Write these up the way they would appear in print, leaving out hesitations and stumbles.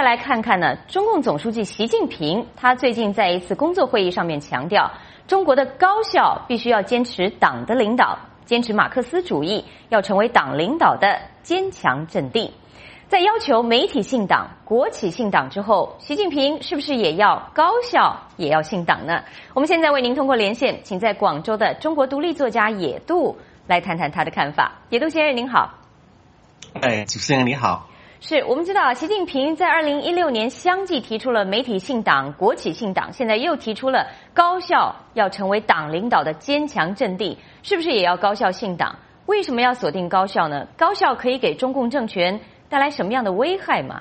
来看看呢，中共总书记习近平他最近在一次工作会议上面强调，中国的高校必须要坚持党的领导，坚持马克思主义，要成为党领导的坚强阵地。在要求媒体信党、国企信党之后，习近平是不是也要高校也要信党呢？我们现在为您通过连线，请在广州的中国独立作家野渡来谈谈他的看法。野渡先生您好。 主持人你好。 是我们知道，习近平在2016年相继提出了媒体信党、国企信党，现在又提出了高校要成为党领导的坚强阵地，是不是也要高校信党？为什么要锁定高校呢？高校可以给中共政权带来什么样的危害吗？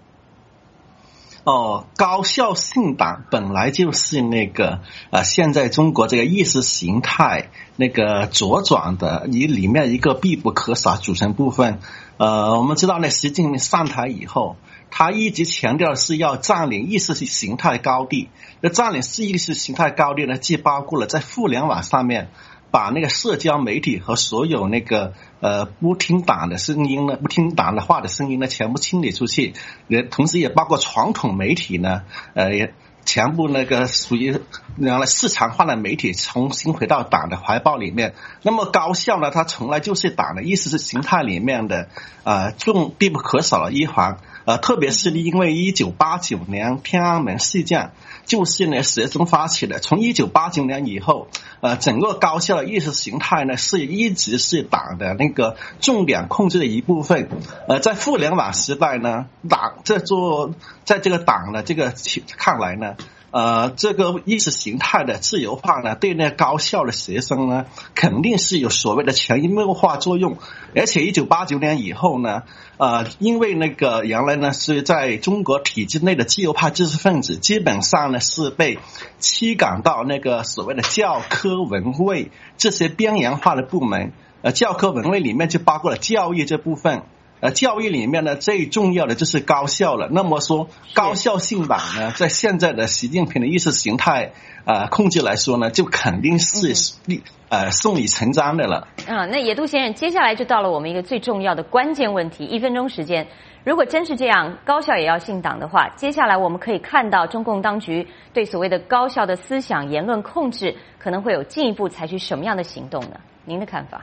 高校信党本来就是现在中国这个意识形态茁壮的里面一个必不可少组成部分。我们知道习近平上台以后，他一直强调是要占领意识形态高地。那占领意识形态高地呢，既包括了在互联网上面把社交媒体和所有不听党的声音呢、不听党的话的声音呢，全部清理出去。同时也包括传统媒体呢，也全部属于原来市场化的媒体重新回到党的怀抱里面。那么高校呢，它从来就是党的意识形态里面的必不可少的一环。特别是因为1989年天安门事件就是学生发起的。从1989年以后，整个高校的意识形态呢一直是党的重点控制的一部分。在互联网时代呢，在这个党的看来呢，这个意识形态的自由化呢，对高校的学生呢，肯定是有所谓的潜移默化作用。而且1989年以后呢，因为原来呢是在中国体制内的自由派知识分子，基本上呢是被驱赶到所谓的教科文卫这些边缘化的部门。教科文卫里面就包括了教育这部分。教育里面呢，最重要的就是高校了。那么说，高校信党呢，在现在的习近平的意识形态控制来说呢，就肯定是顺理成章的了。 那野渡先生，接下来就到了我们一个最重要的关键问题，1分钟时间。如果真是这样，高校也要信党的话，接下来我们可以看到中共当局对所谓的高校的思想言论控制，可能会有进一步采取什么样的行动呢？您的看法？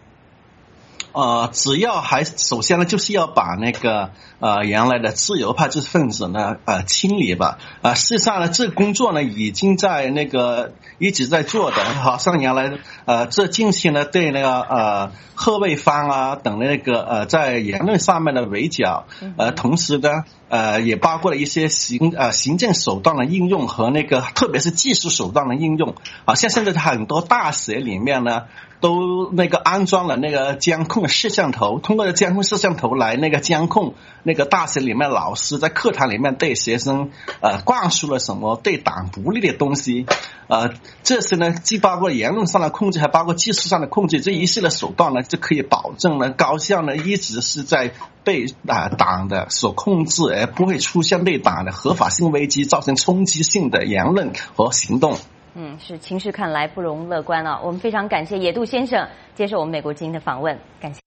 只要首先呢，就是要把原来的自由派知识分子呢清理吧。事实上呢，这个工作呢已经在一直在做的。好像原来这近期呢对贺卫方啊等在言论上面的围剿，同时呢也包括了一些行政手段的应用和特别是技术手段的应用。像现在很多大学里面呢都安装了监控摄像头，通过监控摄像头来监控大学里面老师在课堂里面对学生灌输了什么对党不利的东西。这些呢既包括言论上的控制，还包括技术上的控制。这一系列手段呢就可以保证高校呢一直是在被党的所控制，而不会出现对党的合法性危机造成冲击性的言论和行动。 是情势看来不容乐观啊！我们非常感谢野渡先生接受我们美国之音的访问，感谢。